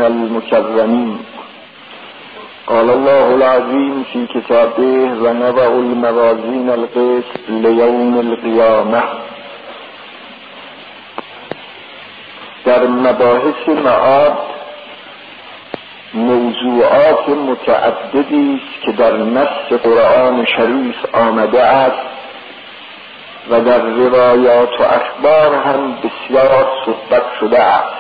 المرسلين المكرمين. قال الله العظيم في كتابه: ونضع الموازين القسط لیوم القیامة. در مباحث معاد موضوعات متعددی است که در نص قرآن شریف آمده است و در روایات و اخبار هم بسیار صحبت شده است.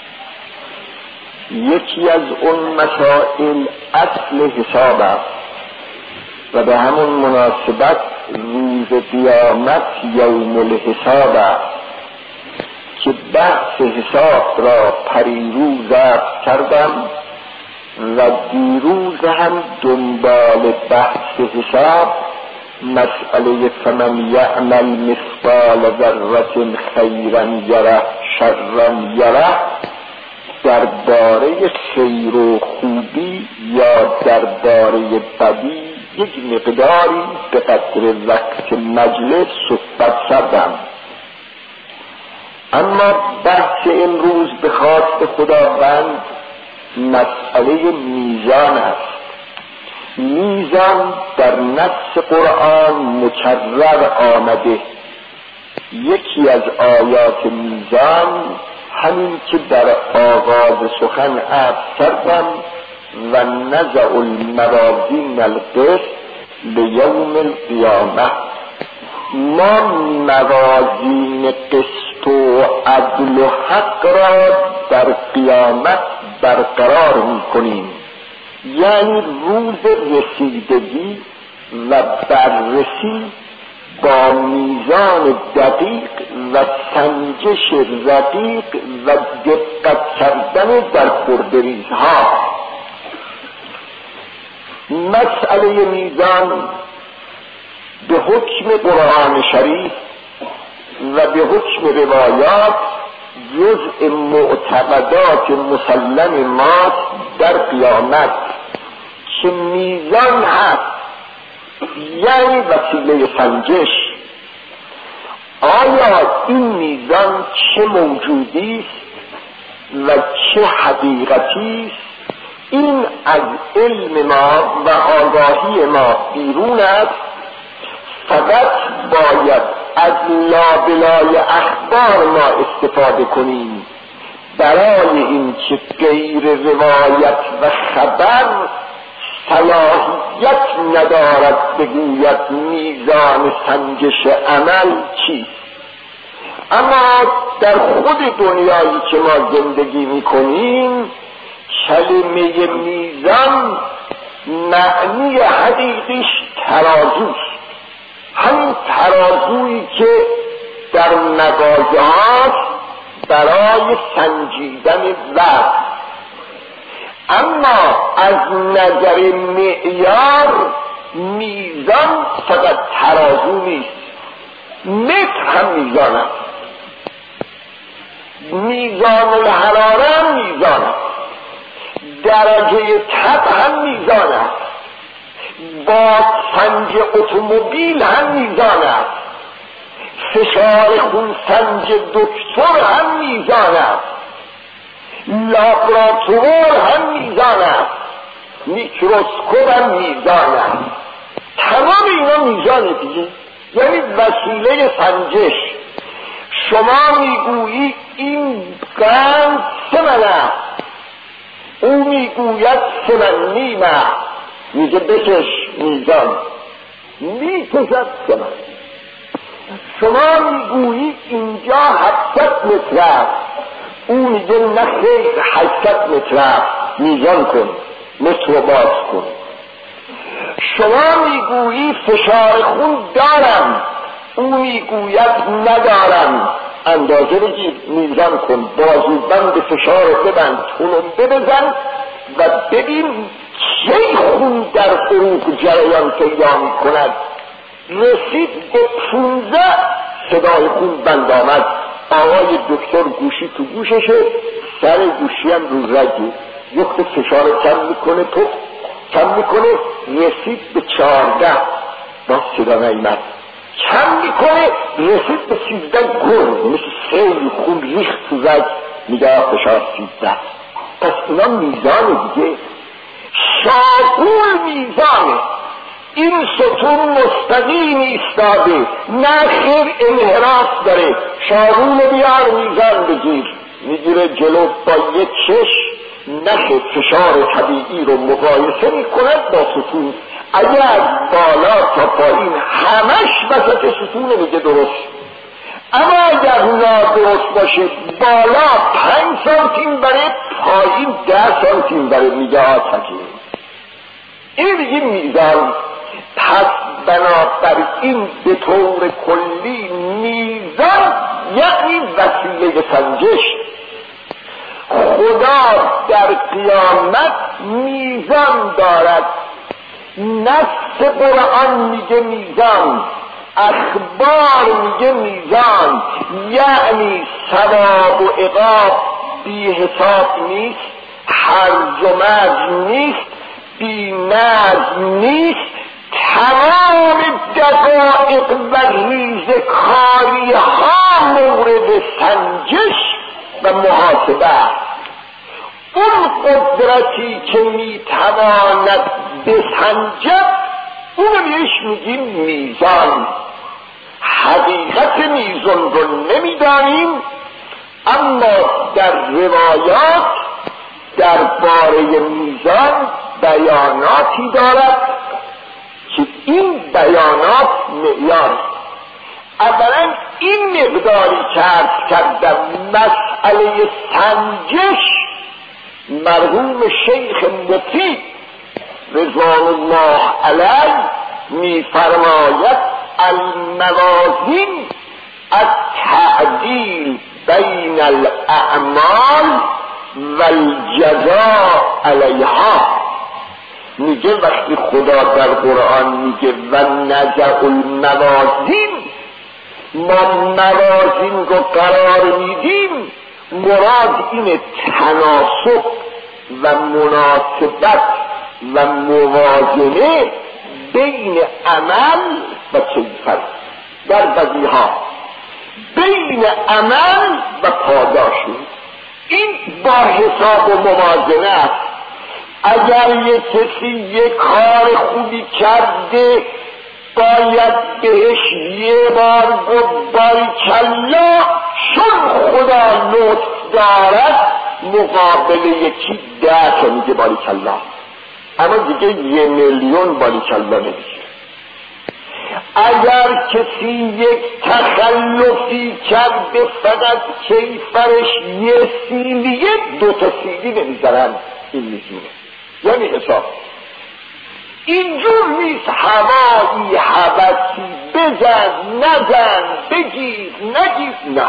یکی از اون مسائل اصل حساب است و به همون مناسبت روز قیامت یوم الحساب است که بحث حساب را پریروز عرض کردم و دیروز هم دنبال بحث حساب مسئله فمن یعمل مثقال ذره خیرا یره شرا یره درباره خیر و خوبی یا درباره بدی یک مقداری به قدر وقت مجلس صحبت کردم. اما بحث امروز به خواست خداوند مسئله میزان است. میزان در نص قرآن مکرر آمده. یکی از آیات میزان همین که در آغاز سخن عرض کردم و نضع الموازین القسط لیوم القیامة. ما موازین قسط و عدل و حق را در قیامت برقرار می‌کنیم، یعنی روز رسیدگی و بررسی با میزان دقیق و سنجش رقیق و دقت کردن در خردریزها. مسئله میزان به حکم قرآن شریف و به حکم روایات جزء معتقدات مسلم ما در قیامت که میزان هست، یعنی وسیله سنجش. آیا این میزان چه موجودی است و چه حقیقتی است؟ این از علم ما و آگاهی ما بیرون است. فقط باید از لابلای اخبار ما استفاده کنیم برای این که غیر روایت و خبر صلاحیت ندارد بگوید میزان سنجش عمل چیست. اما در خود دنیایی که ما زندگی میکنیم کلمه میزان معنی حقیقیش ترازوست. همین ترازویی که در مغازه هاست برای سنجیدن وزن. اما از نظر معیار میزان فقط ترازو نیست، متر هم میزان است، میزان الحراره هم میزان است، درجه تب هم میزان است، با سنج اتومبیل هم میزان است، فشار خون سنج دکتر هم میزان است، لابراتوار هم میزان است، میکروسکوپ هم میزان است. تمام اینا میزانه دیگه، یعنی وسیله سنجش. شما میگویی این قند 3 من است، او میگوید 3 من نیم است، میگه بکش میزان، میکشد 3 من. شما میگویی اینجا 700 متر است، او میگه نه خیر 800 متر است، میزان کن، متر باز کن. شما میگویی فشار خون دارم، او میگوید ندارم، اندازه بگیر میزان کن، بازوبند فشار رو ببند، تلمبه بزن و ببین چه خون در عروق جریان پیدا میکند. رسید به 15 صدای خون بند آمد. آقای دکتر گوشی تو گوششه، سر گوشی هم رو رگی، یخت فشار کم میکنه، تو کم میکنه، رسید به 14 باز صدا نیامد، کم میکنه رسید به 13 گرد، مثل سیل خون ریخت تو رگ، میگه فشار 13. پس اینا میزان دیگه. شاغول میزانه، این ستون مستقیم ایستاده، نه خیر انحراف داره. شاغول بیار میزان بگیر، میگیره جلو با یک نخ فشار طبیعی رو مقایسه میکند با ستون. اگر از بالا تا پایین همش وسط ستون میگه درست، اما اگر نادرست باشه بالا 5 سانتیم بره، پایین 10 سانتیم بره، میگه آتکی. این میگه میزان. پس بنابراین به طور کلی میزان یعنی وسیله سنجش. خدا در قیامت میزان دارد. نص قرآن میگه میزان، اخبار میگه میزان، یعنی ثواب و عقاب بی حساب نیست، هرج و مرج نیست، بی نظم نیست. تمام دقایق و ریزکاری ها مورد سنجش و محاسبه. اون قدرتی که میتواند بسنجد اونو بهش میگیم میزان. حقیقت میزان رو نمیدانیم، اما در روایات درباره میزان بیاناتی دارد که این بیانات معیار. اولا این مقداری که عرض کردم مسئله سنجش، مرحوم شیخ مفید رضوان الله علیه میفرماید الموازین التعدیل بین الاعمال والجزاء علیها. میگه وقتی خدا در قرآن میگه و نضع الموازین، ما موازین رو قرار میدیم، مراد اینه تناسب و مناسبت و موازنه بین عمل و کیفر در بدیها، بین عمل و پاداش. این با حساب و موازنه است. اگر یک کسی یک کار خوبی کرده باید بهش یه بار گفت باریکلا، چون خدا لطف دارد مقابل یکی 10 تا میگه باریکلا، اما دیگه 1,000,000 باریکلا نمیشه. اگر کسی یک تخلفی کرده فقط کیفرش 1 سیلیه 2 تا سیلی نمیزنن، این میزونه یعنی حساب. اینجور نیست هوایی حبسی بزن نزن بگیر نگیر، نه.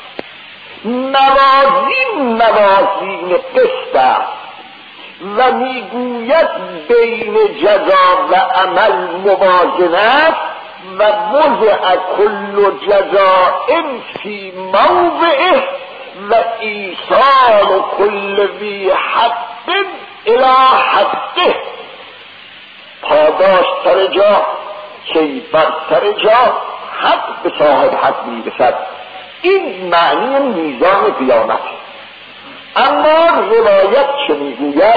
موازین قسط است و میگوید بین جزا و عمل موازنه و وضع کل جزاء فی موضعه و ایصال کل ذی حق الی حقه. پاداش سر جا، کیفر سر جا، حق به صاحب حق میرسد. این معنی میزان قیامت. اما روایت چه میگوید؟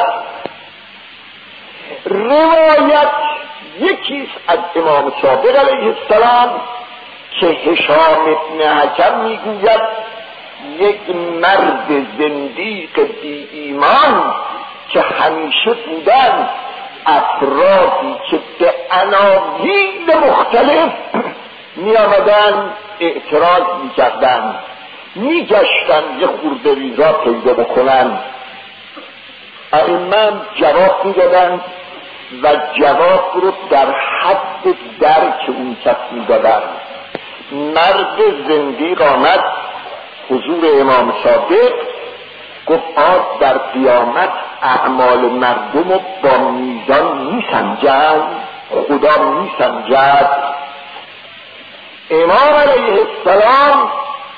روایت یکیست از امام صادق علیه السلام که هشام ابن حکم میگوید یک مرد زندیق بی ایمان که همیشه بودن افرادی که به عناوین مختلف می آمدن اعتراض می کردن، می گشتن یه خورده ریزا پیدا بکنن، ائمه جواب می دادن و جواب رو در حد درک اون کس می دادن. مرد زندیق آمد حضور امام صادق، گفت در قیامت اعمال مردم رو با میزان میسنجد، خدا میسنجد. امام علیه السلام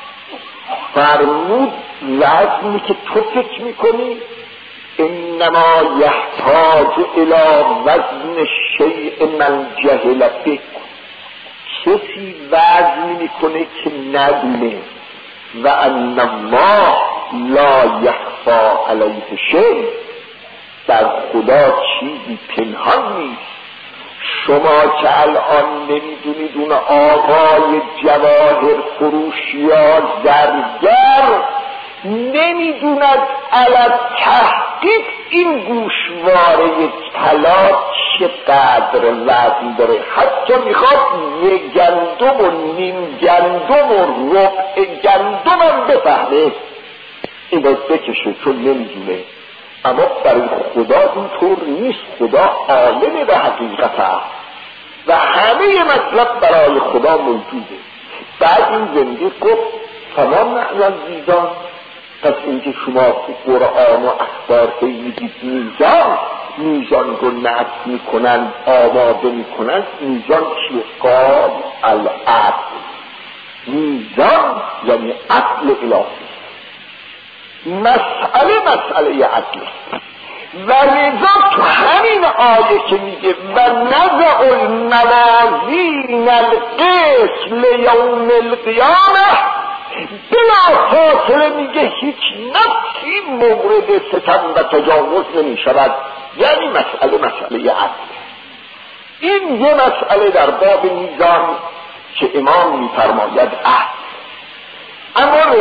فرمود لازمی که تو فکر میکنی انما یحتاج الی وزن شیء من جهل به. کسی وزن میکنه که ندونه و ان الله لا یخفی یخفا علیه شیء، در خدا چیزی پنهان نیست. شما که الان نمیدونید اون آقای جواهر فروش یا زرگر نمیدوند علی تحقیق این گوشواره طلا چقدر وزن داره. حتی میخواد یک گندم و نیم گندم و ربع گندم هم بفهمه این رو بکشه، چون نمیدونه. اما برای خدا اینطور نیست. خدا عالم به حقیقت است و همه مطلب برای خدا موجوده. بعد این زنده گفت فما معنی میزان. پس اینکه شما تو قرآن و اخبار میدید میزان رو نقص میکنن، آماده میکنن. میزان چیه؟ قال العدل. میزان یعنی عدل الهی. مسئله عدل. و لذا تو همین آیه که میگه و نضع الموازین القسط لیوم القیامه، بلا فاصله میگه هیچ نفسی مورد ستم و تجاوز نمیشود. یعنی مسئله عدل. این یه مسئله در باب میزان که امام میفرماید عدل. اما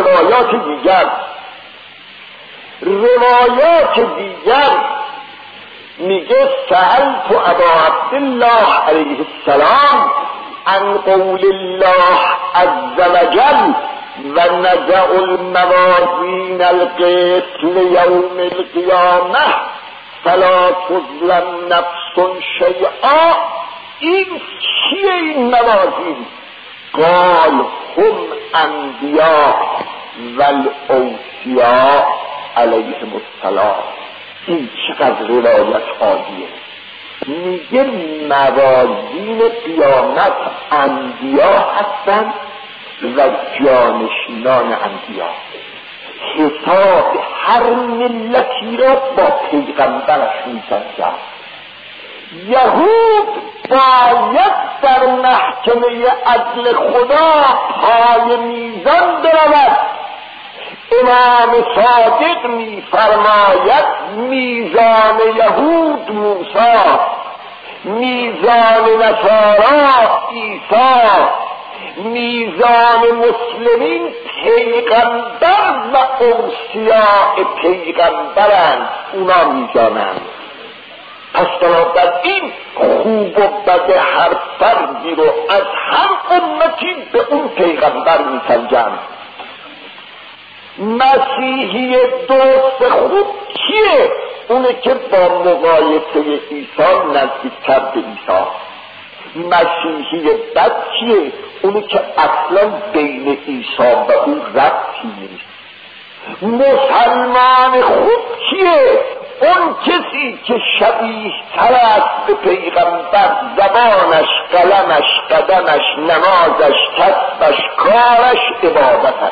روایات دیگر میگه سألت ابا عبدالله علیه السلام عن قول الله عز وجل و نضع الموازین القسط لیوم القیامه فلا تظلم نفس شیئا. این چیه این موازین؟ قال هم انبیاء و الاوصیاء علیهم السلام. این چقدر روایت عالیه. میگه موازین قیامت انبیا هستن و جانشینان انبیا. حساب هر ملتی را با پیغمبرش میسنجد. یهود باید در محکمه عدل خدا پای میزان برود. امام صادق میفرماید میزان یهود موسی، میزان نصارا عیسی، میزان مسلمین پیغمبر و اوصیاء پیغمبرند، اونا میزانند. پس بنابراین خوب و بد هر فردی رو از هر امتی به اون پیغمبر میسنجند. مسیحی دوست خوب کیه؟ اونه که با مقایسه عیسی نزدیکتر به عیسی. مسیحی بد کیه؟ اونه که اصلا بین عیسی و او ربطی نیست. مسلمان خوب کیه؟ اون کسی که شبیه تر است به پیغمبر، زبانش، قلمش، قدمش، نمازش، کسبش، کارش، عبادتش.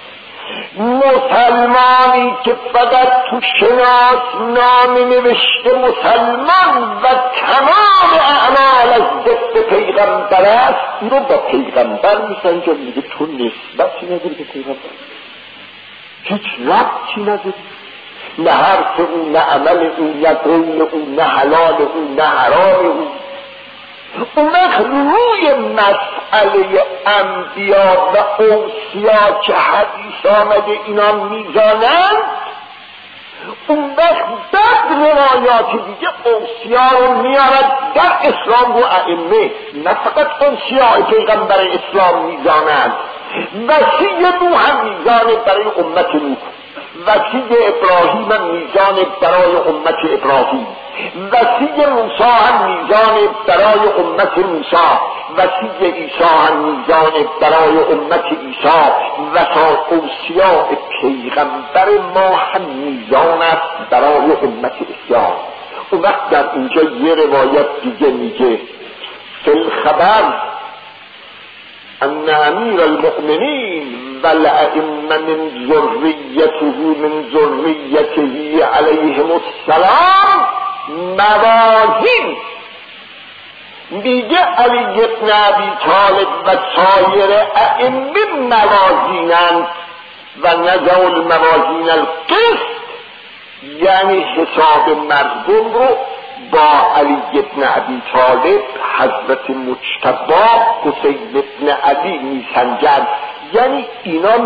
مسلمانی که فقط تو شناسنامه نوشته مسلمان و تمام اعمال از دست پیغمبر است، این رو با پیغمبر میسنجه. میگه تو نسبتی نداری به پیغمبر، هیچ ربطی نداری، نه حرف او، نه عمل او، نه قول او، نه حلال او، نه حرام او. اون وقت روی مسئله انبیا و اوصیا که حدیث آمده اینا میزانند، اون وقت بعد روایات دیگه اوصیا رو میارد در اسلام و ائمه. نه فقط اوصیا پیغمبر اسلام میزانند، وصی نوح هم میزانه برای امت نوح، وصی ابراهیم هم میزان برای امت ابراهیم، وصی موسی هم میزان برای امت موسی، وصی عیسی هم میزان برای امت عیسی، و اوصیاء پیغمبر ما هم میزان است برای امت اسلام. اون وقت در اینجا یه روایت دیگه میگه فی الخبر ان امیر المؤمنین والائمه من ذریته علیهم السلام موازین. میگه علی بن ابی طالب و سایر ائمه موازینند و نضع الموازین القسط یعنی حساب مردم رو با علی ابن ابی طالب، حضرت مجتبی، حسین ابن علی میسنجن. یعنی اینا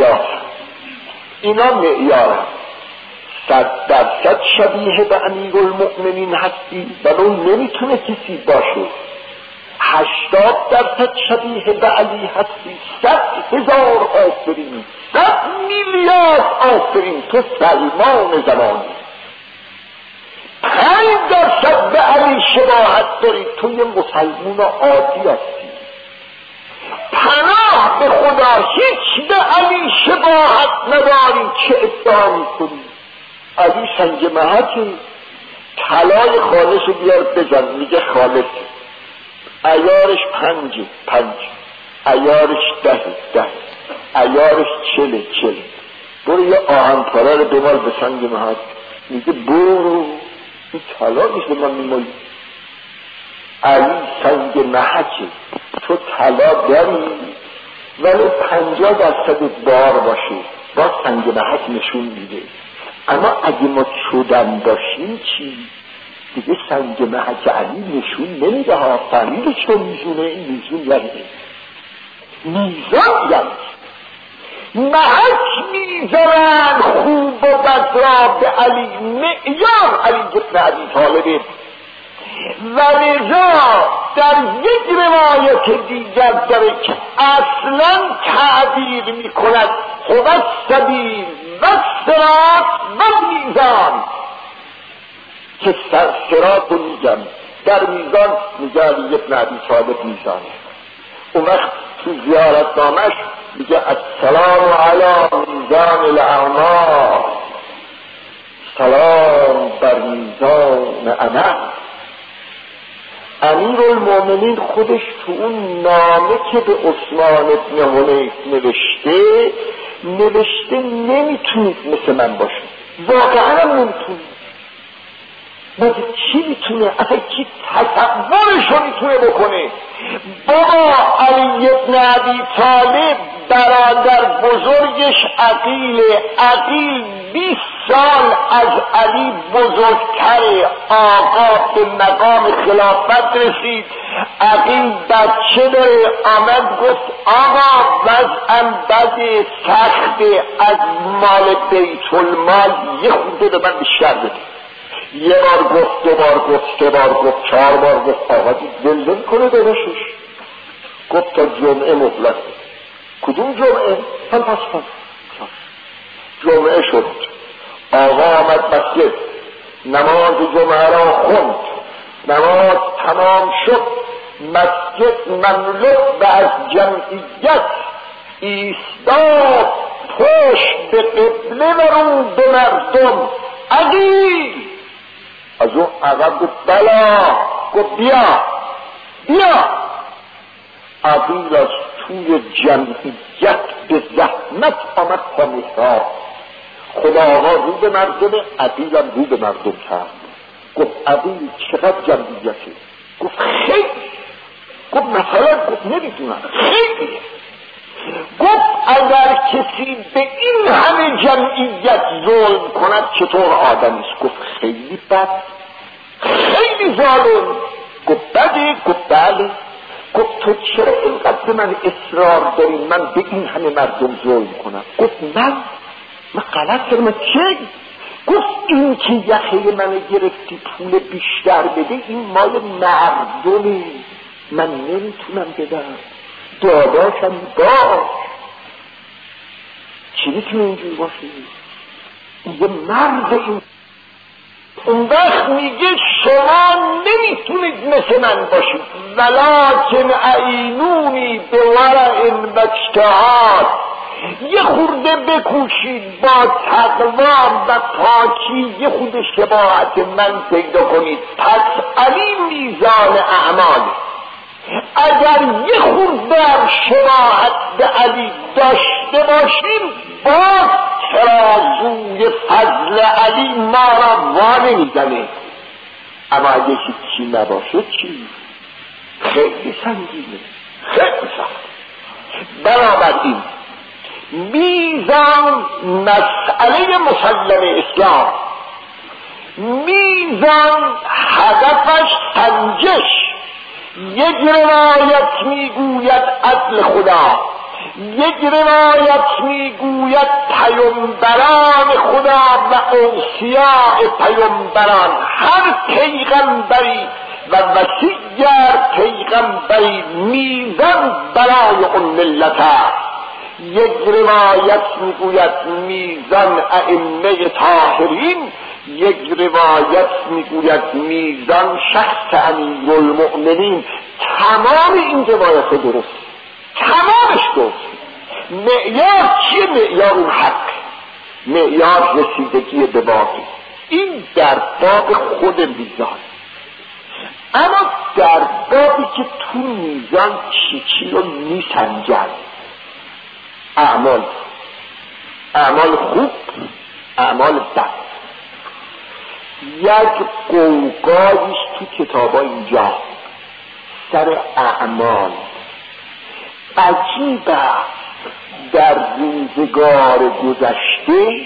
معیار 100% شبیه به امیرالمؤمنین هستی ولی نمیتونه کسی باشه. 80% شبیه به علی هستی، 100,000 آفرین، 100 میلیارد آفرین، تو سلمان زمانی. 5% به علی شباهت داری، تو یه مسلمون عادی هستی. پناه به خدا، هیچ به علی شباهت نداری. چه ادعا میکنی؟ علی سنگ محکی، طلای خالص رو بیار بزن، میگه خالص. عیارش 5، عیارش 10، عیارش 40. برو یه آهن پاره رو بمال به سنگ محک، میگه برو این طلا نیست به من میمالی. علی سنگ محکه، تو طلا داری ولی 50% بار باشه، با سنگ محک نشون میده. اما اگه ما چودن داشتیم چی؟ دیگه سنگ محک علی نشون نمیده ها. فهمیده چه میزونه؟ این میزون یعنی میزان، یعنی محک میزنن خوب و بد را به علی. معیار علی ابن ابی طالب. و لذا در یک روایت دیگر داره که اصلا تعبیر میکند هو السبیل و الصراط و میزان، که صراط رو میگم، در میزان میگه علی ابن ابی طالب میزانه. اون وقت تو زیارتنامش میگه السلام علی میزان الاعمال، سلام بر میزان عمل. امیرالمؤمنین خودش تو اون نامه که به عثمان ابن حنیف نوشته نمیتونید مثل من باشید. واقعا هم نمیتونید. مگه چی میتونه؟ اصلا کی تصورشو میتونه بکنه؟ بابا علی ابن ابی طالب برادر بزرگش عقیل 20 سال از علی بزرگتره. آقا به مقام خلافت رسید. عقیل بچه داره، آمد گفت آقا وضعم بده، سخته، از مال بیت المال یه خورده به من بیشتر بده. یه بار گفت، 2 بار گفت، 3 بار گفت، 4 بار گفت. آقا دل کنه داداشش. گفت تا جمعه مهلت. کدوم جمعه؟ هم پس جمعه شد. آقا آمد مسجد، نماز جمعه را خوند، نماز تمام شد، مسجد مملو و از جمعیت ایستاد، پشت به قبله و رو به مردم. عقیل از اون عقب گفت بلا، گفت بیا. عقیل از توی جمعیت به زحمت آمد تا محراب. خدا آقا رو به مردم، عقیل هم رو به مردم کرد. گفت عقیل چقدر جمعیته؟ گفت خیلی. گفت مثلا؟ گفت نمیدونم، خیلی. گفت اگر کسی به این همه جمعیت ظلم کند چطور آدمیست؟ گفت خیلی بد، خیلی ظالم. گفت بده؟ گفت بله. گفت تو چرا اینقدر من اصرار داری من به این همه مردم ظلم کنم؟ گفت من غلط کردم. چه؟ گفت این که یخه من گرفتی پول بیشتر بده، این مال مردمه، من نمیتونم بدم، داداشم باش. چی میتونه اینجور باشه؟ یه مرد این. اون وقت میگه شما نمیتونید مثل من باشید، ولکن اعینونی به ورع و اجتهاد. یه خورده بکوشید با تقوا و پاکی، یه خورده شباهت من پیدا کنید. پس علی میزان اعمال. اگر یه خورده شباهت به علی داشته باشیم، با ترازوی فضل علی ما را وانه میزنه. اما اگه هیچی نباشه چی؟ خیلی سنگینه، خیلی سخت. بنابراین میزان مسئله مسلم اسلام میزان هدفش سنجش. یک روایت میگوید عدل خدا، یک روایت میگوید پیامبران خدا و اوصیاء پیامبران، هر پیغمبری و وصیگر پیغمبری میزان برای اون ملت است. یک روایت میگوید میزان ائمه طاهرین، یک روایت میگوید میزان شخص امیرالمؤمنین. تمام این روایت درست، تمامش درست. معیار چیه؟ معیار اون حق، معیار رسیدگی به واقع. این در باب خود میزان. اما در بابی که تو میزان چی رو میسنجد، اعمال خوب، اعمال بد. یک قوقایش تو کتابا اینجا سر اعمال. عجیبه در روزگار گذشته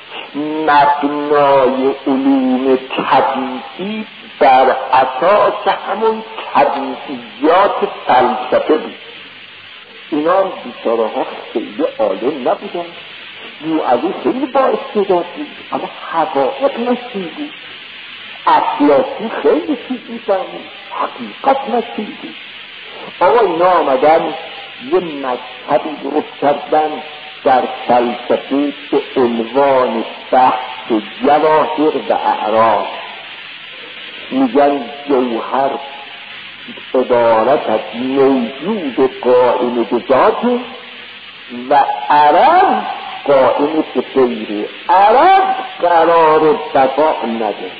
مبنای علوم طبیعی بر اساس همون طبیعیات فلسفه بود. اینا بیچاره ها خیلی عالم نبودن، نوعوی خیلی با استعداد بود، اما حقایق نشید بود، افلاسی خیلی چیز میفهمید، حقیقت نشید بود. آقا اینا آمدن یه مذهبی درست کردن در فلسفه به عنوان بحث جواهر و اعراض. میگن جوهر عبارت از موجود قائم به ذاته و عرض قائم به غیره. عرض قرار بقا نداره.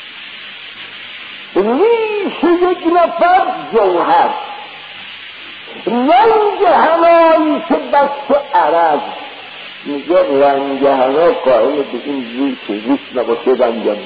ریش یک نفر جوهر، رنگ هنایی که بس عرض. میگه رنگ هنا قائم به این ریش نباشه رنگم.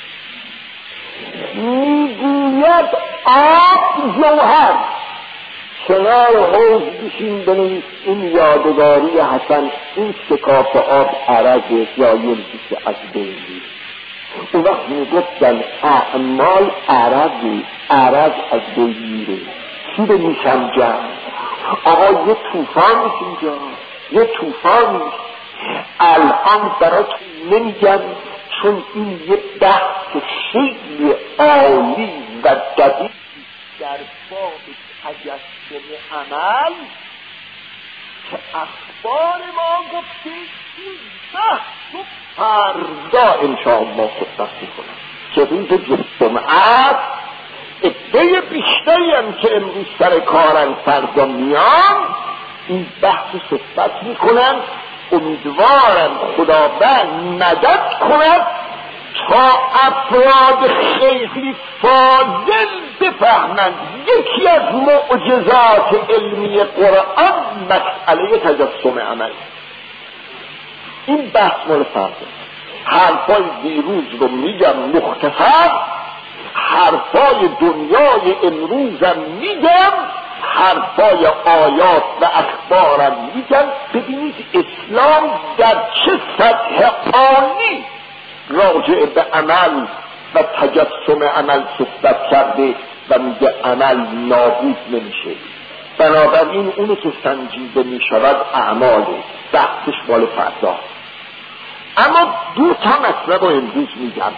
میگوید آب جوهر، کنار حوض بشین بنویس این یادگاری حسن، این شکاف آب عرضه یا یلبیش از بینی. اون وقت میگفتن اعمال عرض از بینیره. چی به میسنجن؟ آقا یه توفان نیست اینجا، یه توفان نیست. الان براتون نمیگم چون این یه بحث خیلی عالی و دقیق در باب تجسم عمل که اخبار ما گفته این بحث رو فردا انشاءالله خطبت میکنم که روز جمعه عده بیشتری هم که امروز سر کارن فردا میان این بحث صحبت میکنن. امیدوارم خداوند مدد کند تا افراد خیلی فاضل بفهمند یکی از معجزات علمی قرآن مسئله تجسم عمل. این بحث مال فردا. حرفای دیروز رو میگم مختصر، حرفای دنیای امروزم میگم، حرفای آیات و اخبارم میگم. ببینید اسلام در چه سطح عالی راجع به عمل و تجسم عمل صحبت کرده و میگه عمل نابود نمیشه. بنابراین اونو که سنجیده میشود اعماله، بحثش مال فردا. اما دو تا مطلب رو امروز میگم.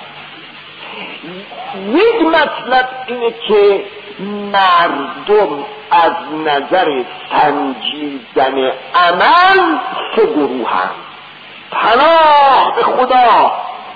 یک مطلب اینه که مردم از نظر سنجیدن عمل سه گروه هم. پناه به خدا،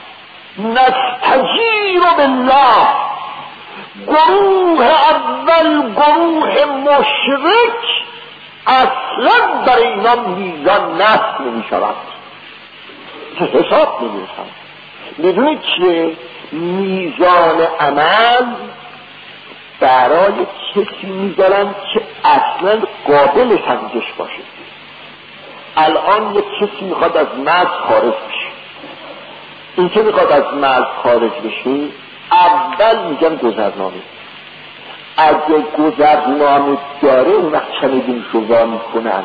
نستجیر بالله. گروه اول گروه مشرک اصلا برای اینا میزان نفت نمی شود، حساب نمی رسند. میدونید که میزان عمل برای کسی میذارن که اصلا قابل سنجش باشه. الان یک کسی میخواد از مرز خارج بشه، این که میخواد از مرز خارج بشه اول میگن گذرنامه. اگه گذرنامه داره اون وقت چندین شوزا میکنن.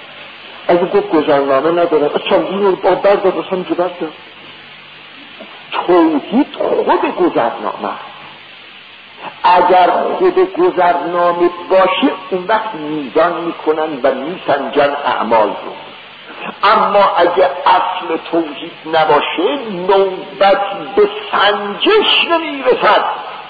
اگه گفت گذرنامه نداره چندین رو با بردار بسن جو بردار. توحید خود گذرنامه، اگر خود گذرنامه باشه اون وقت میزان میکنن و میسنجن اعمال رو. اما اگه اصل توحید نباشه نوبت به سنجش نمیرسد.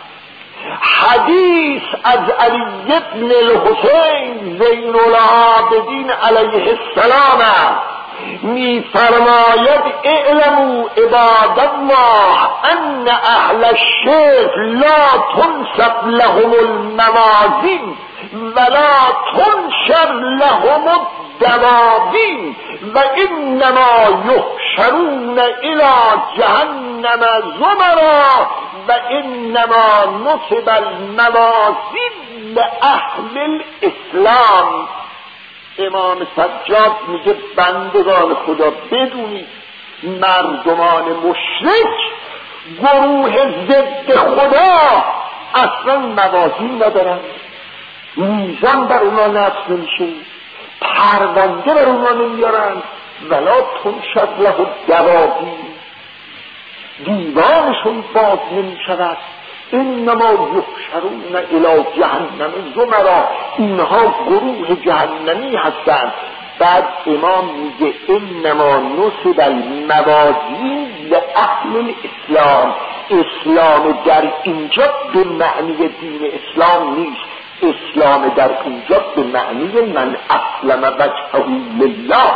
حدیث از علی ابن الحسین زین العابدین علیه السلام میفرماید اعلموا عباد الله ان اهل الشرك لا تنصب لهم الموازین ولا تنشر لهم الدواوین و انما یحشرون الى جهنم زمرا و انما نصب الموازین لاهل الاسلام. امام سجاد میگه بندگان خدا بدونید مردمان مشرک گروه ضد خدا اصلا موازین ندارن، میزان بر اونا نصب نمیشه، پرونده بر اونا نمیارن، ولا تنشد له الدواوین، دیوانشون باز نمیشود. انما یحشرون الی جهنم زمرا، اینها گروه جهنمی هستند. بعد امام میگه انما نصب الموازین لاهل الاسلام. اسلام در اینجا به معنی دین اسلام نیست، اسلام در اینجا به معنی من اسلم وجهه لله،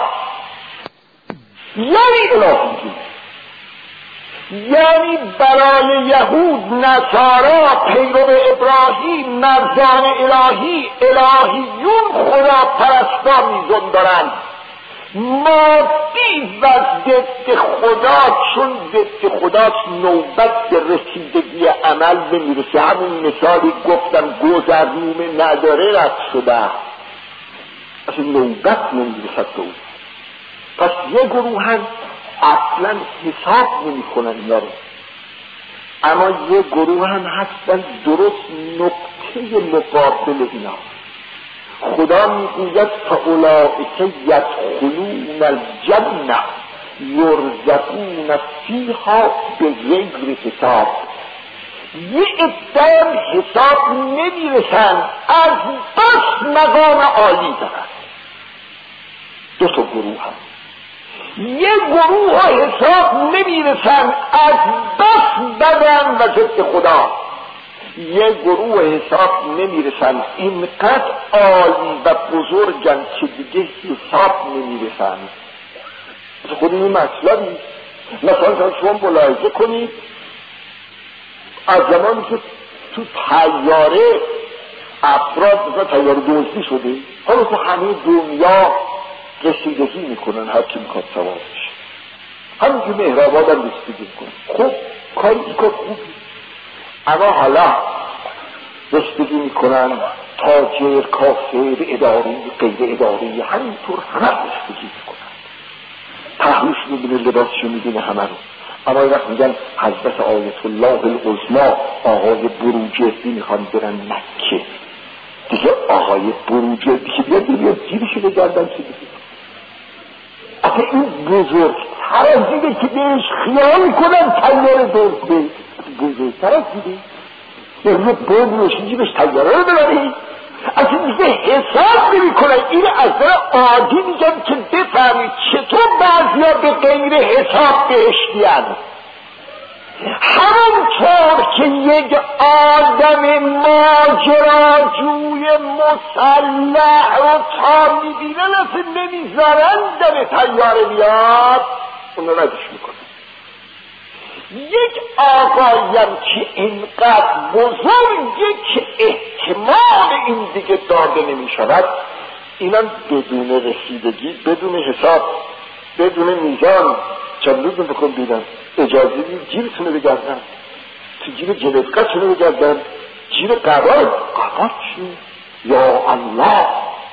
یعنی الهی، یعنی برای یهود، نصارا، پیرو ابراهیم، مردان الهی، الهیون خدا پرستا میزن دارند. مادی و ضد خدا، چون ضد خداست نوبت به رسیدگی عمل نمیرسه. همون مثالی گفتم گذرنامه نداره رد شده، اصلا نوبت نمیرسد به اون. پس یه گروه هم اصلا حساب نمی کنن اینا رو، اما یه گروه هم هستن درست نقطه مقابل اینا. خدا میگوید فاولئک یدخلون الجنه یرزقون فیها بغیر حساب. یه عده حساب نمیرسن، از بس مقام عالی دارن. دو تا گروه هم، یه گروه ها حساب نمیرسن، از بس بدن و ضد خدا. یه گروه حساب نمیرسن، اینقدر عالی و بزرگن که دیگه حساب نمیرسن. خود این مطلبی مثلا شما ملاحظه کنید از زمانی که تو طیاره افراد مثلا طیاره دزدی شده، حالا تو همه دنیا رسیدگی میکنن، هر کی میخواد سوار بشه، همین که مهرآباد هم رسیدگی میکنن. خب کاری کار خوبی، اما حالا رسیدگی میکنن تاجر، کافر، اداری، غیر اداری، همینطور همه رسیدگی میکنن. پهلوش میبینه، لباسشو میبینه، همه رو. اما وقت میگن حضرت آیت الله العظما آقای بروجردی میخوان برن مکه، دیگه آقای بروجردی که بیاد جیبشو بگردن چه دیگه. اصلا این بزرگتر از دیده که بهش خیال میکنن تیاره دزده، بزرگتر از دیده یعنی باید روشن جیبش تیاره رو ببرید. اصلا دیگه حساب نمی کنن. این از در عادی میگن که بفهمید چطور بعضی ها به غیر حساب بهشتیان. همونطور که یک آدم ماجراجوی مسلح رو تا میبینن اصلا نمیذارن در طیاره بیاد، اون رو ردش میکنن. یک آقایم که اینقدر بزرگه که احتمال این دیگه داده نمیشود، اینم بدون رسیدگی، بدون حساب، بدون میزان چند روز بکن بیدن اجازه دید جیبتونه بگردن، تو جیب جلسکتونه بگردن، جیب قرار چی؟ یا الله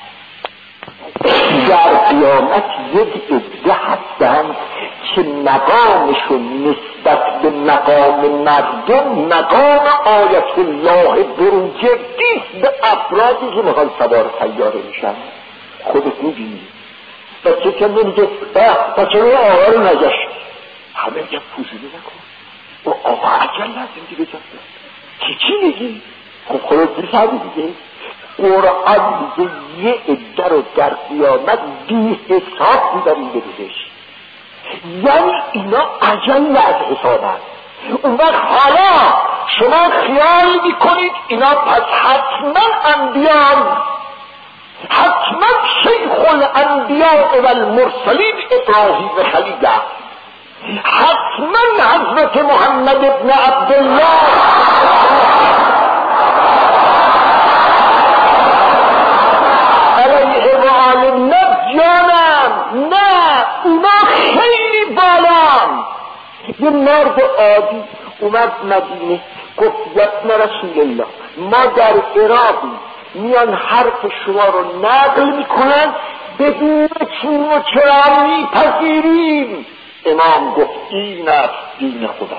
در قیامت یک عده هستند که مقامشون نسبت به مقام مردم مقام آیت الله بروجردیست به افرادی که میخوان سوار طیاره میشن. خودت میبینی بچه که نمیگه بچه روی آقا رو نگشت، همه میگه فوزیلی نکن، و آقا عجل نزدی به جا که چی میگی؟ خب خودت میفهمی دیگه. قرآن میگه یه عده رو در قیامت بی حساب میبریم به بهش، یعنی اینا عجل از حسابن. اون وقت حالا شما خیال میکنید اینا پس حتما انبیان، حتما شیخ الانبیاء و المرسلین ابراهیم خلیل، حتما حضرت محمد ابن عبدالله علیه و آله. نه جانم، نه، اونا خیلی بالان. یه مرد عادی اومد مدینه گفت یبن رسول الله ما در عراقی میان حرف شما رو نقل میکنن بدون چون و چرا میپذیریم. امام گفت این است دین خدا،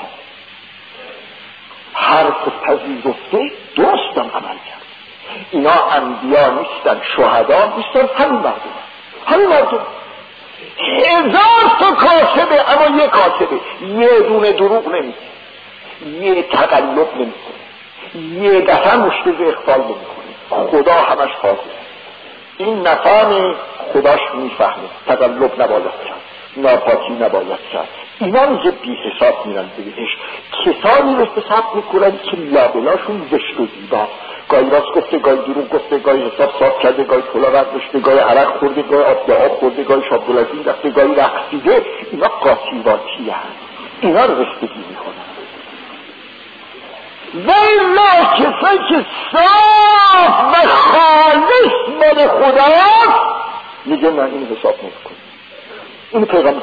حرف پذیرفته درستم عمل کرد. اینا انبیا نیستن، شهدا نیستن، همین مردم 1000 تا کاسبه، اما یه کاسبه یه دونه دروغ نمیگه، یه تقلب نمیکنه، یه دفعه مشکل اخفال نمیکنه، خدا همش حاضر. این نفهم خداش میفهمه، تقلب نباید کرد، ناپاکی نباید کرد. اینا میگه بی حساب میرن به بهش. کسانی رو حساب میکنن که لابلاشون زشت و زیبا، گاهی راست گفته، گاهی دروغ گفته، گاهی حساب صاف کرده، گاهی کلا برداشته، گاهی عرق خورده، گاهی آب خورده، گاهی شابدولتی رفته، گاهی رقصیده. اینا قاطیواتی هست، اینا رو رسیدگی میکنن. والله کسایی که صاف و خالص مال خداست میگه من این حساب نمیکنم. این پیغمبر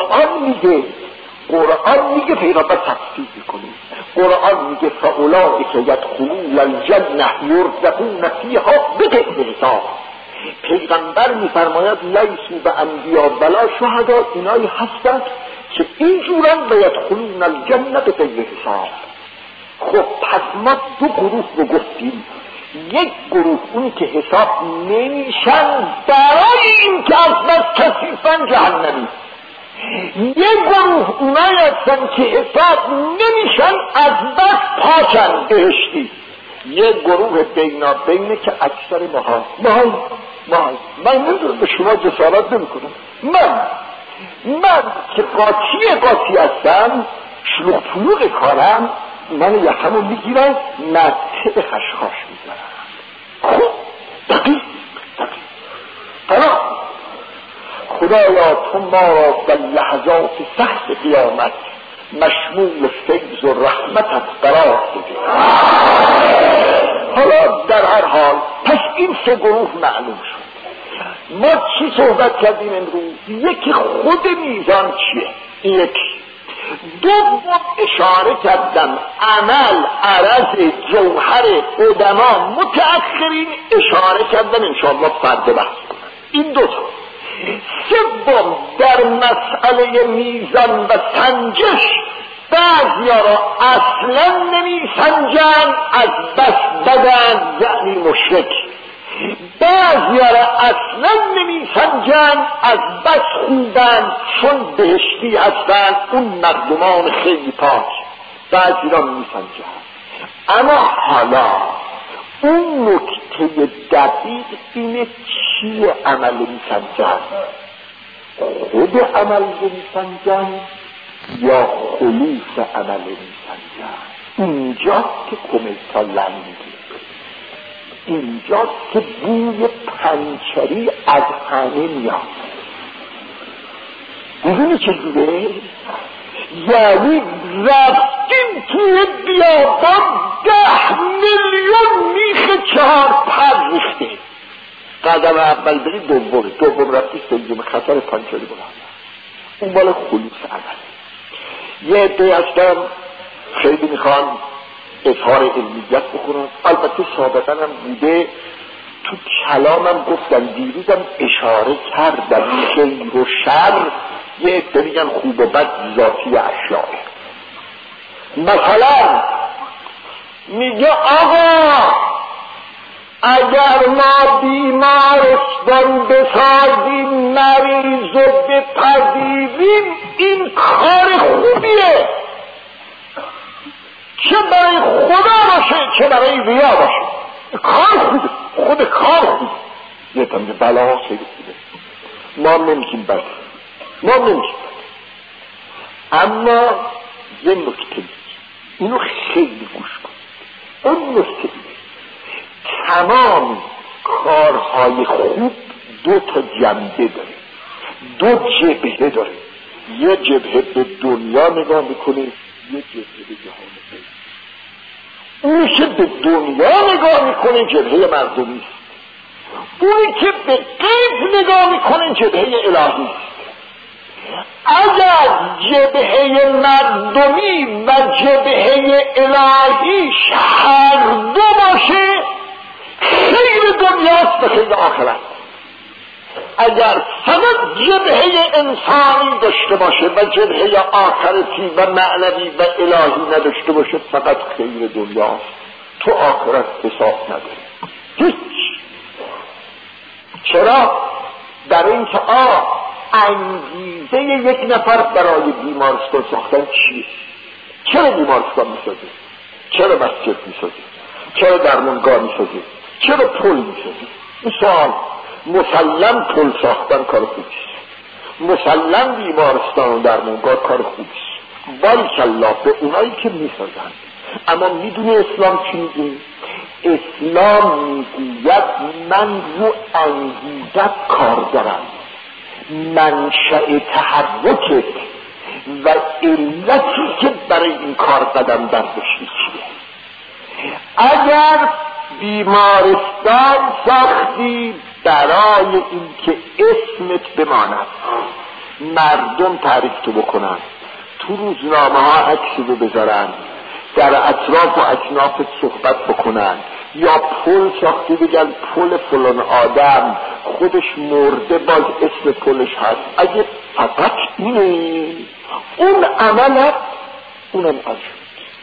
قرآن میگه پیغمبر تفسیر میکنه. قرآن میگه فاولئک یدخلون الجنة یرزقون فیها بغیر حساب. پیغمبر میفرماید لیسوا بانبیا ولا شهدا، اینایی هستند که اینجورن و یدخلون الجنة بغیر حساب. خب پس ما دو گروه رو گفتیم. یک گروه اونی که حساب نمیشن برای این که از بس کثیفن جهنمی، یک گروه اونایی هستن که حساب نمیشن از بس پاکن بهشتی. یک گروه بینابینه که اکثر محال. من نمیدونم به شما جسارت نمیکنم، من که قاطی هستم، شلوغ پلوغ کارم، من یکمو میگیرن نته به خشخاش میزنن. خب دقیق خدایا تو ما را در لحظات سخت قیامت مشمول فیض و رحمتت قرار بده. حالا در هر حال پس این سه گروه معلوم شد. ما چی صحبت کردیم امروز؟ یکی خود میزان چیه؟ یکی دوم اشاره کردم عمل عرض جوهر قدما متأخرین اشاره کردم، انشاءالله فردا بحث کنم این دوتا. سوم در مسئله میزان و سنجش بعضیا را اصلا نمی سنجن، از بس بدن یعنی مشرک، بعضیا را اصلا نمی سنجن، از بس خوبن چون بهشتی هستن، اون مردمان خیلی پاک، بعضی را می سنجن. اما حالا اون نکته دقیق اینه چیه عمل می سنجن؟ خود عمل می سنجن یا خلوص عمل می سنجن؟ اینجا که کمیتا لنگی، اینجا که بوی پنچری از همه میاد. میدونی چجوره؟ یعنی رفتیم توی بیابان 10 میلیون میخ 4 پر ریخته. قدم اول بری دوم رفتی سوم خطر پنچری بلند. اون بالا خلوص عمل. یه عده هستن خیلی میخوان اظهار علمیت بکنن، البته سابقا هم بوده، تو کلامم گفتم، دیروزم اشاره کردم خیر و شر یه عده میگن خوب و بد ذاتی اشیاء. مثلا میگه آقا اگر ما بیمارستان بسازیم مریض و بپذیریم این کار خوبیه. چه برای خدا باشه چه برای ریا باشه، کار خوبه، خود کار خوبه. یه تمجه بلا خیلی خوبه، ما نمیگیم بده، ما نمیگیم بده. اما یه نکته اینو خیلی گوش کن. اون نکته تمام کارهای خوب دو تا جنبه داره، دو جبهه داره. یه جبهه به دنیا نگاه میکنه، یه جبهه به جهان غیب. اونی که به دنیا نگاه میکنه جبهه مردمی است، اونی که به غیب نگاه میکنه جبهه الهی است. اگر جبهه مردمی و جبهه الهی هر دو باشه خیر دنیاست و خیر آخرت. اگر فقط جبهه انسانی داشته باشه و جبهه آخرتی و معنوی و الهی نداشته باشه فقط خیر دنیاست، تو آخرت حساب نداره هیچ. چرا؟ برای اینکه انگیزه یک نفر برای بیمارستان ساختن چیه؟ چرا بیمارستان میسازه؟ چرا مسجد میسازه؟ چرا درمانگاه میسازه؟ چرا پل میسازه؟ این سوال. مسلم پل ساختن کار خوبیست، مسلم بیمارستان و درمانگاه کار خوبیست، باریکالله به اونایی که میسازن. اما میدونی اسلام چی میگه؟ اسلام میگوید من رو انگیزت کار دارم، منشأ تحرکت و علتی که برای این کار قدم برداشتی چیه. اگر بیمارستان ساختی برای این که اسمت بماند، مردم تعریف تو بکنن، تو روزنامه ها عکسی رو بذارن، در اطراف و اکنافت صحبت بکنن، یا پل ساختی بگن پل فلان آدم خودش مرده باز اسم پلش هست، اگه فقط اینه اون عملت اونم عجب.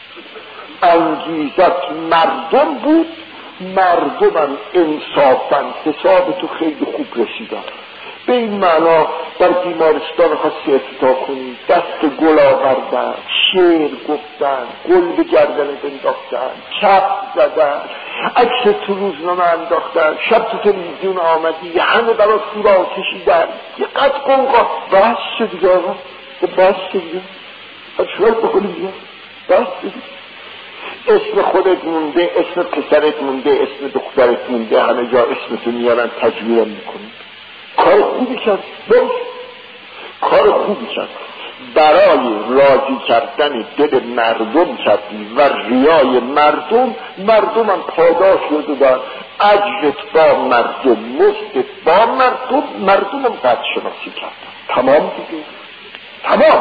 انگیزت مردم بود، مردمم انصافاً حساب تو خیلی خوب رسیدن. به این معنا در بیمارستان خاصی افتتاح کنی، دست گل آوردن، شعر گفتن، گل به گردنت انداختن، چپ زدن، عکس تو روزنامه انداختن، شب تو تلویزیون آمدی همه برات سورا کشیدن، یه قد قنقا بس شد دیگه آقا، بس شد دیگه چرا بکنی دیگه بس شد. اسم خودت مونده، اسم پسرت مونده، اسم دخترت مونده، همه جا اسمتو میارن تجویه میکنی. کار خوبی کرد، کار خوبی کرد، برای راضی کردن دل مردم کردی و ریای مردمم پاداش رو دادن، اجرت با مردم، مزدت با مردمم قدر شناسی کردن. تمام دیگه، تمام.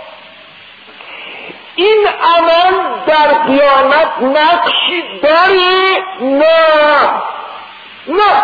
این عمل در قیامت نقشی داره؟ نه.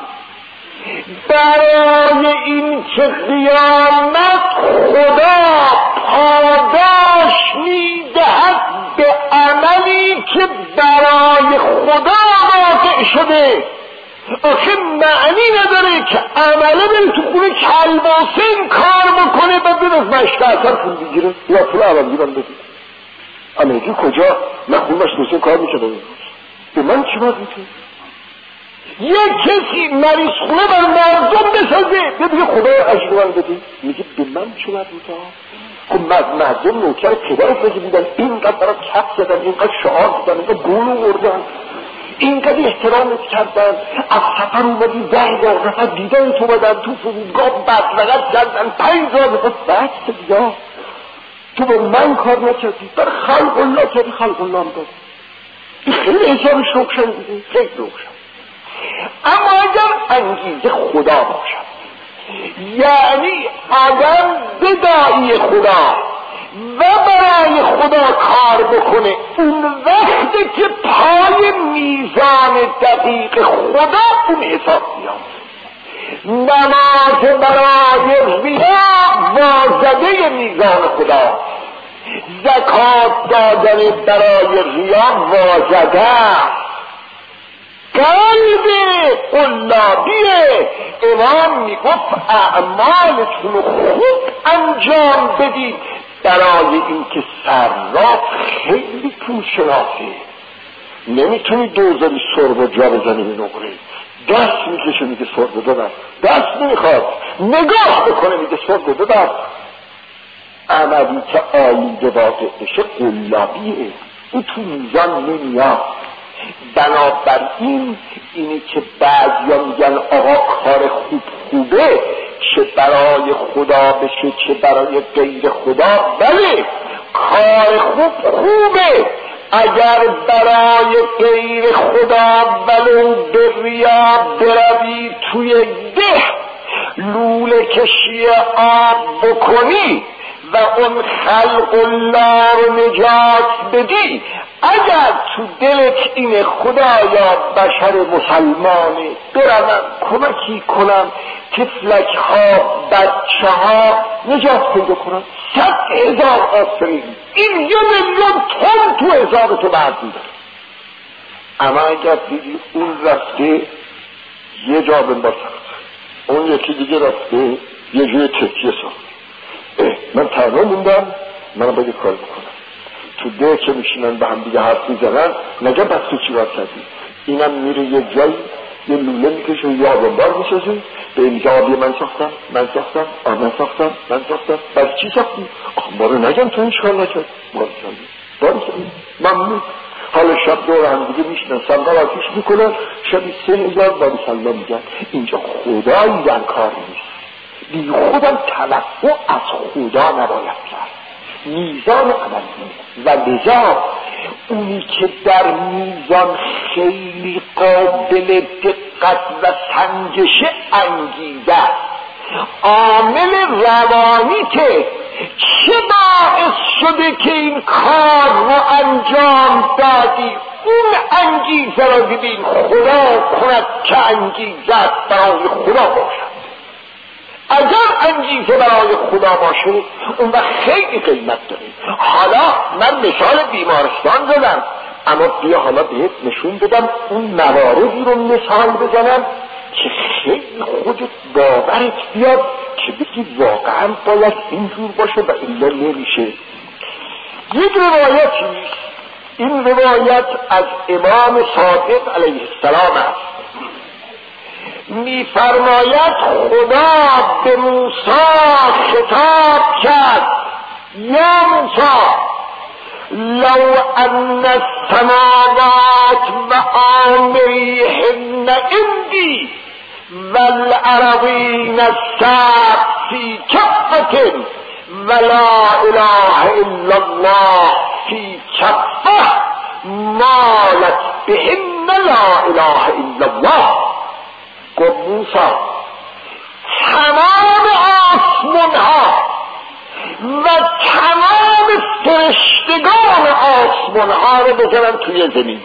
برای این که قیامت خدا پاداش میدهد به عملی که برای خدا واقع شده. آخه معنی نداره که عمله بری تو خونه کلباسه کار بکنه بعد از مشت اثر پول بگیره یا پول عوضی من بده. امریکی کجا؟ من خون مشت کار میکنه به من چی باید میکنه؟ یک کسی مریض خونه بر مردم بسازه بگه خدای عجب من بده، میگه به من چی باید میکنه؟ خب مردم نوکر پدرت بگه بودن، اینقدر برای کف زدن، اینقدر شعار زدن، اینقدر گولو بردن، اینقدر احترامت کردن، از سفر اومدی 10,000 نفر دیدن تو بدن، تو فرودگاه بدلغت کردن 5,000 نفر بحث دیگه. تو به من کار نکردی، بر خلق الله کردی، خلق الله هم داد. این خیلی حسابش روشن دیگه، خیلی روشن. اما اگر انگیزه خدا باشد، یعنی آدم بدایی خدا و برای خدا کار بکنه، اون وقتی که پای میزان دقیق خدا اون حساب میاد. نماز برای ریا وازده میزان خدا، زکات دادن برای ریا وازده، قلب قلابیه. امام میگفت اعمالتون خوب انجام بدید، برای اینکه صراف خیلی پول شناسه، نمیتونی دوزاری سرب جا بزنی به نقره، دست میکشه میگه سرب ببر، دست نمیخواد نگاه بکنه میگه سرب ببر. عملی که آلوده واقع بشه قلابیه، او تو میزان نمیاد. بنابراین اینی که بعضیا میگن آقا کار خوبه، چه برای خدا بشه چه برای غیر خدا، بله کار خوبه، اگر برای غیر خدا ولو به ریا بروی توی ده لوله کشی آب بکنی و اون خلق الله رو نجات بدی، اگر تو دلت اینه خدایا بشر مسلمانه برم کمکی کنم طفلک ها بچه ها نجات پیدا کنم، 100,000 آفرین، این 1,000,000 تن تو حساب تو بردیده. اما اگر دیدی اون رفته یه جا بنباسه، اون یکی دیگه رفته یه جوی تکیه ساخت، من تنها موندم، من باید کار بکنم. تو ده که میشینن به هم دیگه حرف میزنن، نگه بس تو چی کار کردی؟ اینم میره یه جایی یه لوله میکشه یه آبانبار میسازه، به اینجا آبی من ساختم بس چی ساختی؟ آخه ما رو نگم تو این چکار نکرد، باری ممنون. حالا شب دور هم دیگه میشنن سنگار آتیش میکنن، شبی 3,000 باری سلام میگن. اینجا خدایی در کار نیست، بی خودم توقع از خدا نباید کرد، میزان عملی و لذا اونی که در میزان خیلی قابل دقت و سنجش انگیزه عامل روانی که چه باعث شده که این کار رو انجام دادی، اون انگیزه را ببین خدا کند که انگیزه برای خدا باشد. اگر انگیزه برای خدا باشه اون وقت خیلی قیمت داره. حالا من مثال بیمارستان زدم، اما بیا حالا بهت نشون بدم اون مواردی رو مثال بزنم که خیلی خودت باورت بیاد که بگی واقعا باید اینجور باشه و الا نمیشه. یک روایتی، این روایت از امام صادق علیه السلام است، میفرماید خدا به موسی خطاب کرد: یا موسی لو ان السماوات و آمریهن عندی والارضین السبع فی کفة ولا اله الا الله فی کفة مالت بهن لا اله الا الله. گفت موسی تمام آسمان ها و تمام فرشتگان آسمان ها رو بذارن توی زمین،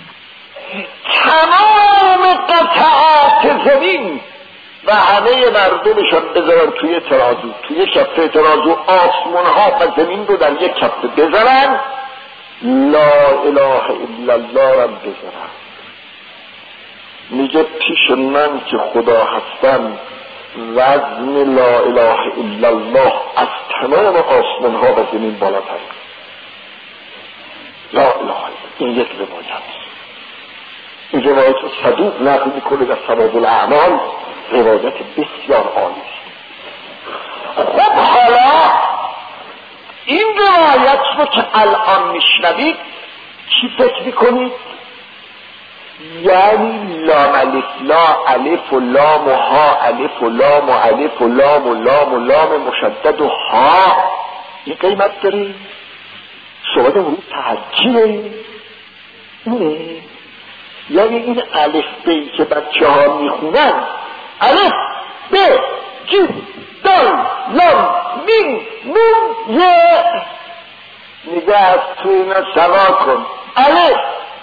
تمام قطعات زمین و همه مردمشان بذارن توی ترازو، توی کفه ترازو آسمان ها و زمین رو در یک کفه بذارن، لا اله الا الله را بذارن. میگه پیش من که خدا هستم وزن لا اله الا الله از تمام آسمان ها و زمین بالاتر. لا اله، این یک روایت، این روایت صدوق نقل میکنه در ثواب الاعمال، روایت بسیار عالی است. خب حالا این روایت رو که الان میشنوید چی فکر میکنید؟ یعنی لام الف لا الف و لام و ها الف و لام و الف و لام و لام و لام مشدد و ها این قیمت داره؟ صحبت رو تحجیه اینه؟ یعنی این الف بی که بچه ها میخونن، الف ب ج دال لام میم نون یه، نگه از تو اینا سوا کن، الف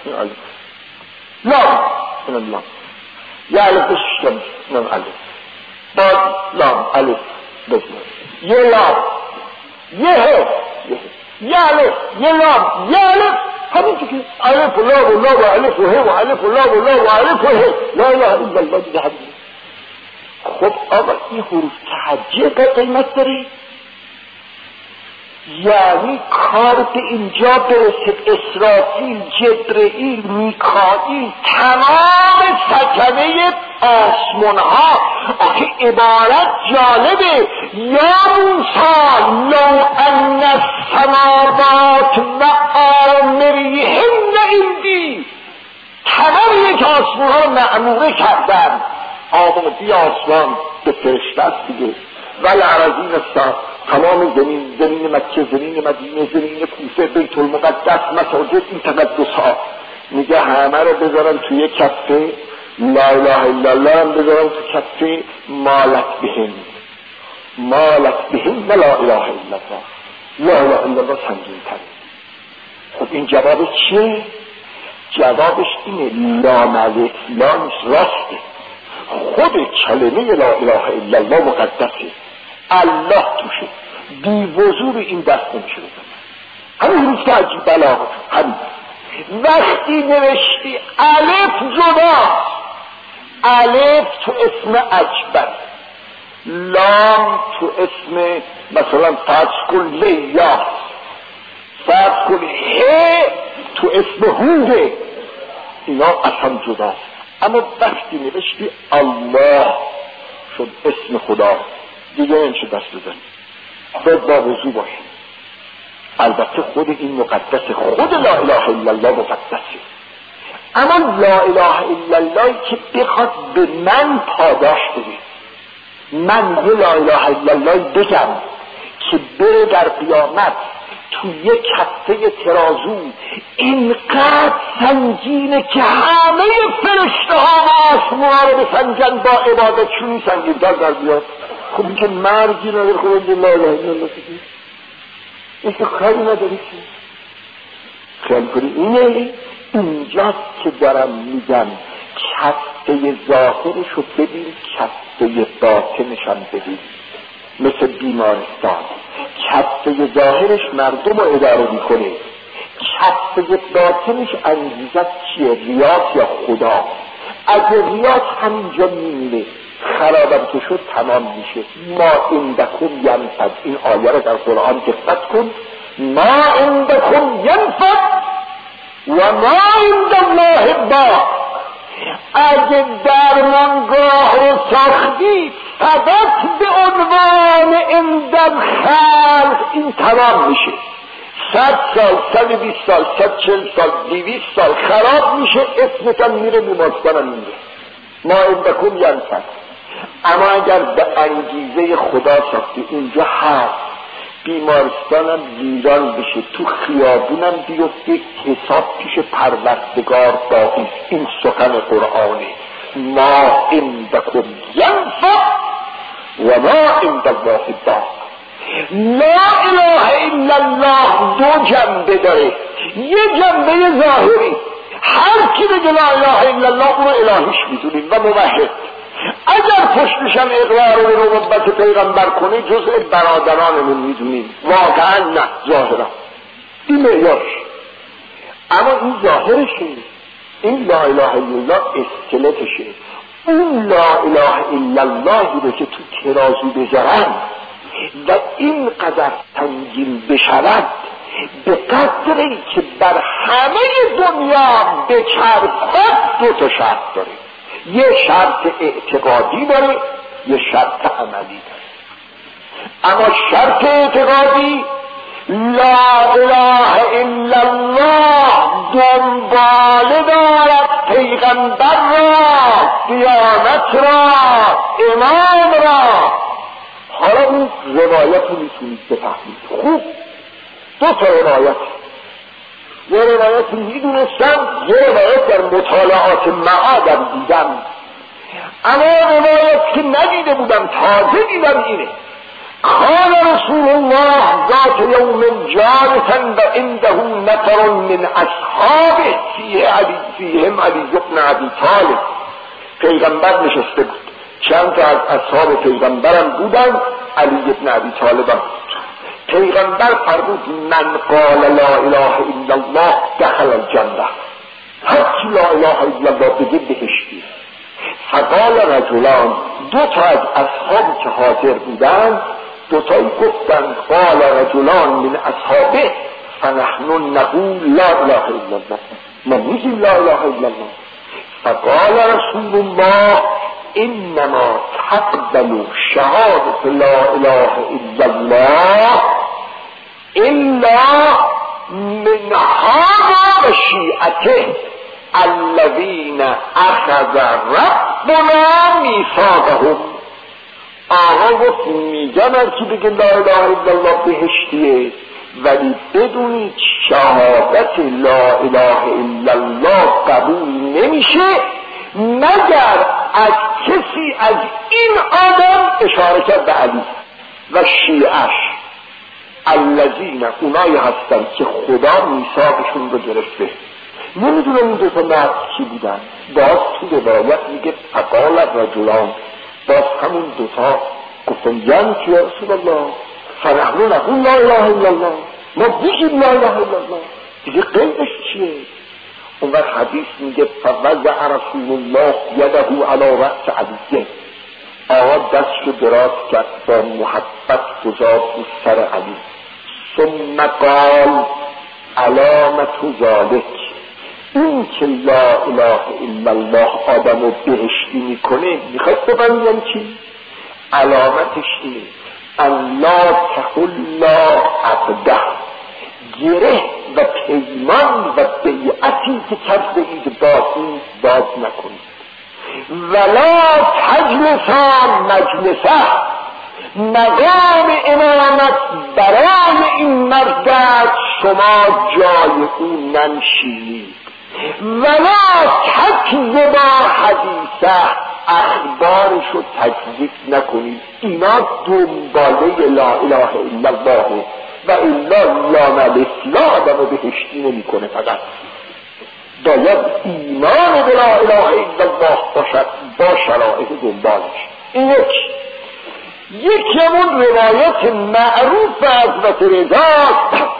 لام، اینم لام، یه الف بششتم، اینم الف، بعد لام الف بزن، یه لام یه ه، یه الف یه لام یه الف، همین که الف و لام و لام و الف و ه و الف و لام و لام و الف و ه، لا اله الا الله دیگه حدیث. خب آقا این حروف تحجیه که قیمت داره؟ یعنی کار به اینجا برسه اسرافیل، جبرئیل، میکائیل، تمام سکنه آسمان ها. آخه عبارت جالبه. یا موسی لو ان السماوات و آمریهن عندی، تمام یک آسمان ها رو معموره کردن. آمادی آسمان به فرشته است دیگه. والارضین السبع، تمام زمین مکه، زمین مدینه، زمین کوفه، بیت المقدس، مساجد، این تقدس ها میگه همه رو بذارم توی کفه لا اله الا الله، هم بذارم توی کفه مالک بهم لا اله الا الله. لا اله الا الله سنگین تره. خب این جواب چیه؟ جوابش اینه لا ملک لا نیست، راسته. خود کلمه لا اله الا الله مقدسه، الله توشه، بی وضوع این دست نمیشه بزنه. همین روز که عجیب بلاغت همین وقتی نوشتی الف جدا، الف تو اسم اکبر، لام تو اسم مثلا فرض کن لیاس، فرض کن ه تو اسم هوده، اینا اصلا جداست. اما وقتی نوشتی الله شد اسم خدا، دیگه نمیشه دست بزنی، باید با وضو باشه. البته خود این مقدسه، خود لا اله الا الله مقدسه. اما لا اله الا الله که بخواد به من پاداش بده، من یه لا اله الا الله بگم که بره در قیامت تو یک کفه ترازو اینقدر سنگینه که همه فرشته ها و آسمان ها رو بسنجن، با عبادتشون سنگین در بیاد. خب این که مرگی نداره. خب این لا اله الا الله بگی این که خیلی نداری که خیلی کنی. اینه اینجاست که دارم میگم کفه ظاهرش رو ببین، کفه باطنش هم ببین. مثل بیمارستان، کفه ظاهرش مردم رو اداره میکنه، کفه باطنش انگیزت چیه؟ ریاض یا خدا. اگه ریاض همینجا میمونه، خرابم که شد تمام میشه. ما عندکم ینفد، این آیه رو در قرآن دقت کن. ما عندکم ینفد و ما عند الله باق. اگه درمانگاه رو ساختی فقط به عنوان عند الخلق، این تمام میشه. 100 سال، 120 سال، 140 سال، 200 سال خراب میشه، اسمتم میره، بیمارستانم میره. ما عندکم ینفد. اما اگر به انگیزه خدا ساختی، اونجا هست. بیمارستانم ویران بشه، تو خیابونم بیفته، حساب پیش پروردگار باقی. این سخن قرآنه. ما عندکم ینفد و ما عند الله باق. لا اله الا الله دو جنبه داره. یه جنبه ظاهری، هر کی بگه لا اله الا الله اونو الهیش میدونیم و موحد. اگر پشتشم اقرار به نبوت پیغمبر کنه جزء برادرانمون میدونیم. واقعا نه، ظاهرا این معیارش. اما این ظاهرشه، این لا اله الا الله اسکلتشه. اون لا اله الا اللهی رو که تو ترازو بذارن و اینقدر تنگین بشود، به قدری که بر همه دنیا بچرخد، دو تا شرط داره. یه شرط اعتقادی داره، یه شرط عملی داره. اما شرط اعتقادی لا اله الا الله دنباله دارد پیغمبر را، دیانت را، امام را. حالا اون روایت رو میتونید بفهمید. خوب دو تا روایت، یه روایت میدونستم، یه روایت در مطالعات معادم دیدم. اما روایت که ندیده بودم، تازه دیدم اینه. کان رسول الله ذات یوم جالسا و عنده نفر من اصحابه فیهم علی بن ابی طالب. پیغمبر نشسته بود، چند تا از اصحاب پیغمبرم بودن، علی بن ابی طالب هم. پیغمبر فرمود من قال لا اله الا الله دخل الجنه. هر کی لا اله الا الله بگه بهشتی. فقال رجلان، دو تا از اصحابی که حاضر بودن دوتایی گفتند قال رجلان من اصحابه فنحن نقول لا اله الا الله، ما میگیم لا اله الا الله. فقال رسول الله انما تقبل شهادة لا اله الا الله الا من هذا و شیعته الذین اخذ ربنا میثاقهم. آقا گفت میگم هرکی بگه لا اله الا الله بهشتیه، ولی بدونید شهادت لا اله الا الله قبول نمیشه مگر از کسی از این آدم اشاره کرد به علی و شیعش الذین، اونایی هستن که خدا میثاقشون رو گرفته. نمیدونم این دوتا مرد کی بودن. باز تو روایت میگه فقال رجلان، باز همون دوتا گفتن یعنی که یا رسول الله فنحن نقول لا اله الا الله، ما بگیم لا اله الا الله، دیگه قیدش چیه؟ اون وقت حدیث میگه فوضع رسول الله یده علی رأس علیه، آقا دستشو دراز کرد با محبت گذاشت رو سر علی. ثم قال علامت ذالک، این که لا اله الا الله آدمو بهشتی میکنه میخواست ببینید یعنی چی؟ علامتش اینه ان لا تحل عقده، گره و پیمان و بیعتی که کرد به این باز نکنید. ولا تجلسا مجلسه، مقام امامت برای این مرد شما جای او ننشینید. ولا تکذبا حدیثه، اخبارشو تکذیب نکنید. اینا دنباله لا اله الا الله و الا لا الاسلام آدمو بهشتی نمی کنه. فقط باید ایمان به لا اله الا الله باشد با شرایط دنبالش. این یکی همون روایت معروف حضرت رضا،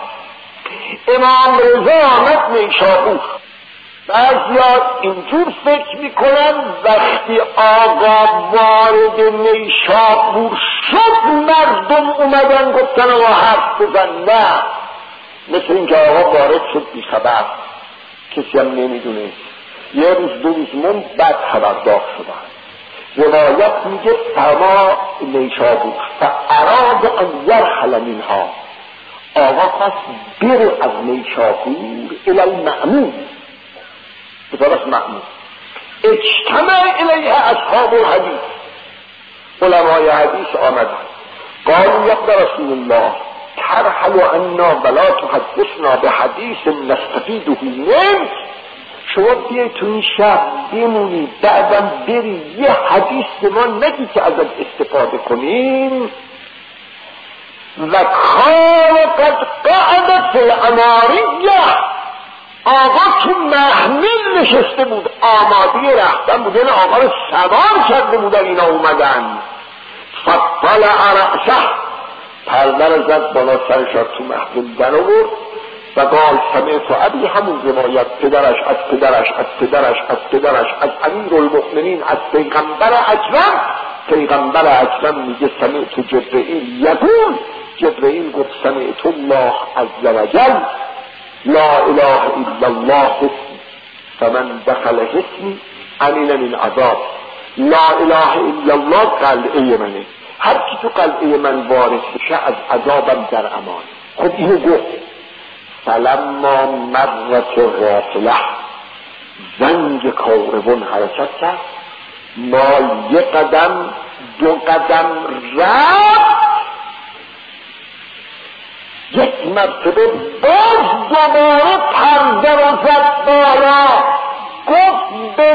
امام رضا آمد نیشابور. بعضیا اینجور فکر میکنن وقتی آقا وارد نیشابور شد مردم اومدن گفتن آقا حرف بزن. نه، مثل اینکه آقا وارد شد بی خبر، کسی هم نمیدونه، یه روز دو روز موند بعد خبردار شدن. روایت میگه فرما نیشابور فاراد ان یرحل منها، آقا خواست بره از نیشابور الی المأمون، به طرف مأمون. اجتمع الیه اصحاب الحدیث، علمای حدیث آمدن قالوا یا رسول الله ترحل عنا ولا تحدثنا بحدیث نستفیده منه، شما بیایی تو این شهر بمونی بعدم بری یه حدیث به ما نگی که ازت استفاده کنیم. و کان قد قعدت فی العماریه، آقا تو محمل نشسته بود، آماده رفتن بود، یعنی آقا رو سوار کرده بودن اینا اومدن. فطلع رأسه، پرده رو زد بالا سرش تو محمل در آورد و قال سمعت ابی، همون روایت پدرش از پدرش از پدرش از پدرش از امیرالمؤمنین از پیغمبر اکرم. پیغمبر اکرم میگه سمعت جبرئیل یقول، جبرئیل گفت سمعت الله عز وجل لا اله الا الله حسن فمن دخل حسنی امین من عذاب. لا اله الا الله قلعه منه، هر کی تو قلعه من وارد بشه از عذابم در امان. خب اینو گفت. فلما مرت غافله، زنگ کاروان حرکت کرد، ما یک قدم دو قدم رفت، یک مرتبه باز دوباره پرده رو زد بالا، گفت به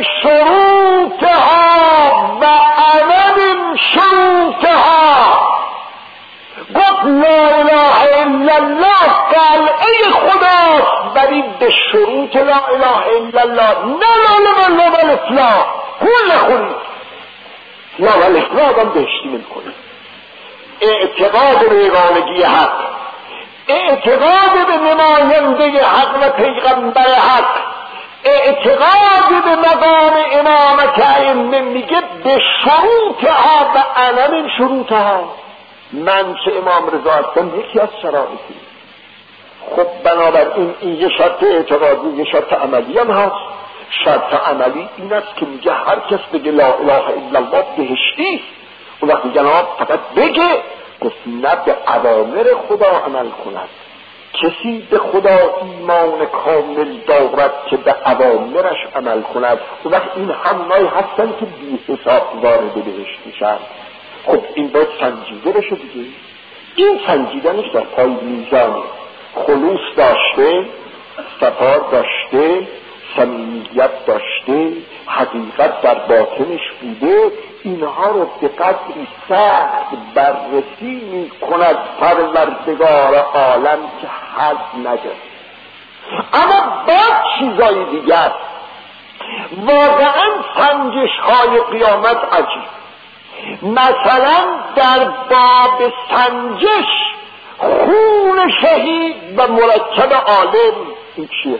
شروطها و عدم شروطها، گفت لا اله الا الله قلعه خداست ولی به شروط لا اله الا الله، نه لا لا لا الاسلام کل نخورید، لا الاسلام هم بهشتی میکنید. اعتقاد به یگانگی حق، اعتقاد به نماینده حق و پیغمبر حق، اعتقاد به مقام امامت ائمه، میگه به شروطها و علم شروطها. من که امام رضا هستم یکی از شرایطی. خب بنابراین این یه شرط اعتقادی، یه شرط عملی هم هست. شرط عملی این است که میگه هر کس بگه لا اله الا الله بهشتی است. اون وقتی جناب فقط بگه، گفت نه به اوامر خدا عمل کند. کسی به خدا ایمان کامل دارد که به اوامرش عمل کند. اون وقت این همونایی هستن که بی حساب وارد بهشت میشن. خب این باید سنجیده بشه دیگه. این سنجیدنش در پای میزانه. خلوص داشته، صفا داشته، صمیمیت داشته، حقیقت در باطنش بوده، اینها رو به قدری سخت بررسی می کند پروردگار عالم که حد نگرد. اما بعد چیزای دیگر واقعا سنجش های قیامت عجیب. مثلا در باب سنجش خون شهید و مرکب عالم این چیه؟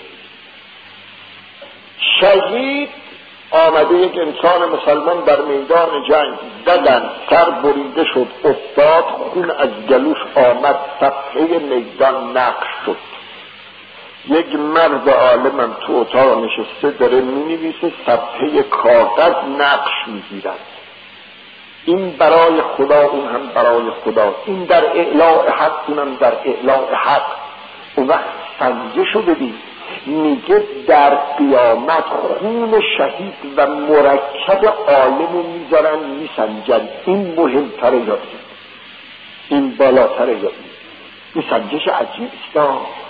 شهید آمده یک انسان مسلمان در میدان جنگ زدن، سر بریده شد، افتاد، خون از گلوش آمد، صفحه میدان نقش شد. یک مرد عالمم تو اتاق نشسته داره مینویسه، صفحه کاغذ نقش میگیرد. این برای خدا، اون هم برای خدا، این در اعلاء حق، اونم در اعلاء حق. اون وقت سنجشو ببین، میگه در قیامت خون شهید و مرکب عالمو میذارن میسنجن. این مهمتره یا این بالاتره یا این سنجش عجیب است.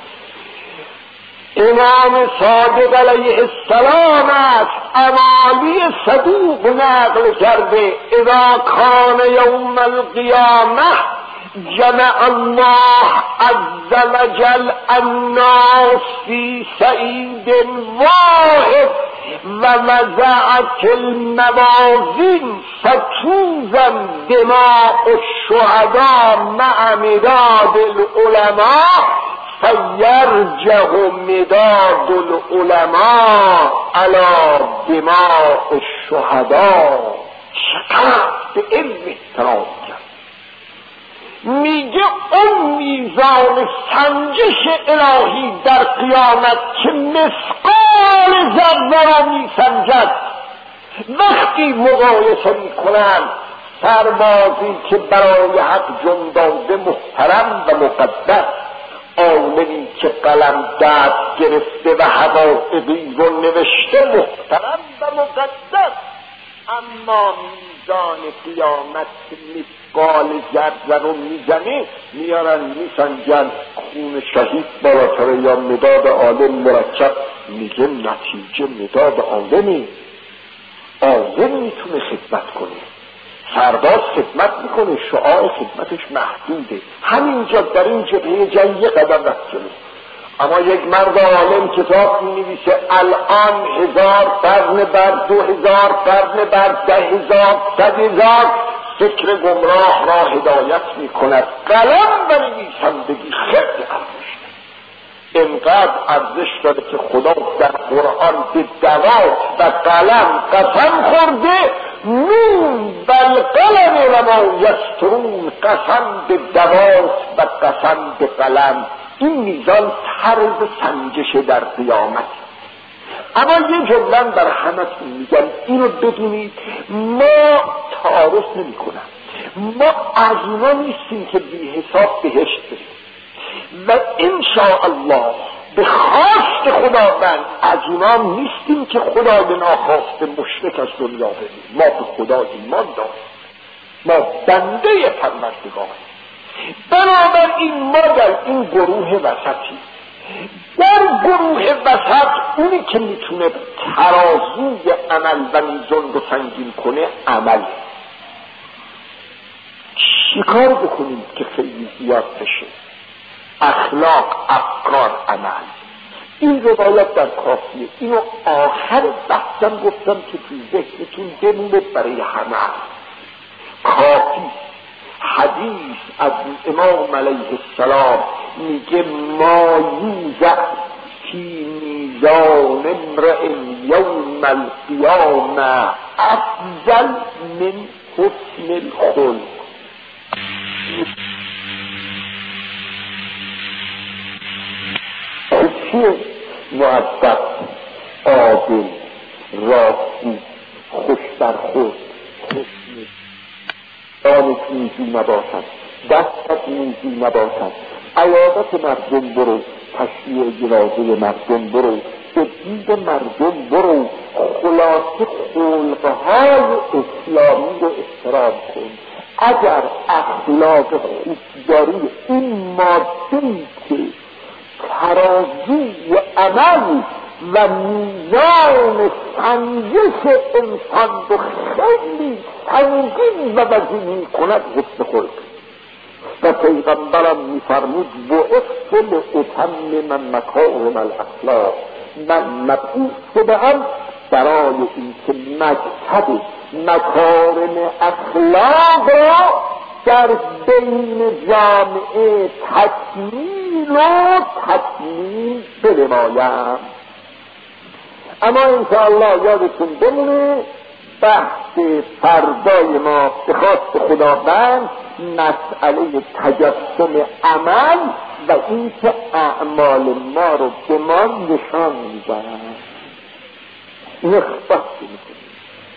امام صادق علیه السلام است امالی صدوق نقل کرده: اذا کان یوم القیامه جمع الله عز وجل الناس فی صعید واحد و وضعت الموازین فتوزا دماء الشهداء مع مداد العلماء فیرجع مداد العلماء علی دماء الشهداء. چقدر به علم احترام کرد. میگه اون میزان سنجش الهی در قیامت که مثقال ذره را میسنجد، وقتی مقایسه میکنن سربازی که برای حق جان داده محترم و مقدس، عالمی که قلم دست گرفته و حقایقی رو نوشته محترم و مقدس، اما میزان قیامت که مثقال ذره رو میزنه میارن میسنجن، خون شهید بالاتر یا مداد عالم مرکب. میگه نتیجه مداد عالمی. عالم میتونه خدمت کنه، سرباز خدمت میکنه، شعاع خدمتش محدوده. همینجا در این جبهه جنگ یه قدم رفت جلو. اما یک مرد عالم کتاب می‌نویسه الان 1000 قرن بعد، 2000 قرن بعد، 10,000 100,000 فکر گمراه را هدایت میکند. قلم و نویسندگی خیلی ارزش، انقدر ارزش داره که خدا در قرآن به دوات و قلم قسم خورده: نون بل قلم و ما یسطرون. قسم به دوات و قسم به قلم. این میزان طرز سنجش در قیامت. اما یه جمله بر همتون میگم، اینو بدونید، ما تعارف نمی کنم. ما از اونا نیستیم که بی حساب بهشت بریم و انشاءالله به خواست خداوند از اونا نیستیم که خدا به ناخواست مشرک از دنیا بریم. ما به خدا ایمان داریم، ما بنده پروردگاریم. بنابراین ما در این گروه وسطی، در گروه وسط اونی که میتونه ترازوی عمل و میزان رو سنگین کنه عمل. چیکار بکنیم که خیلی زیاد بشه؟ اخلاق، افکار، عمل. این روایت در کافیه. اینو آخر بحثم گفتم که تو ذهنتون بمونه برای همه. کافی حدیث از امام علیه السلام میگه: ما یوزع فی میزان امرئ یوم القیامه افضل من حسن الخلق. چیه؟ مؤدب، عادل، راستی، خوش در خود، آنش نیزی نباشد، دستت نیزی نباشد، عیادت مردم برو، تشریع جنازه مردم برو، به دید مردم برو، خلاصه خلقهای اسلامی رو احترام کن. اگر اخلاق خوب داری، این ماده‌ای که ترازی و عمل و میزان سنجش انسان رو خیلی سنگین و وزین می‌کند حسن خلق. و پیغمبرم می‌فرمود بعثت لأتمم مکارم الاخلاق، من مبعوث شده‌ام برای اینکه مکتب مکارم اخلاق را در بین جامعه تکمیل و تکمیل بنمایم. اما انشاءالله یادتون بمونه بحث فردای ما به خواست خداوند مسئله تجسم عمل و اینکه اعمال ما رو به ما نشان می‌دهند. این اختصاص می‌کنیم.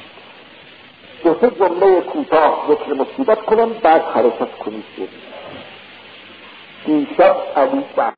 دو جمله کوتاه ذکر مصیبت کنم، بعد حرکت کنید. دیشب علی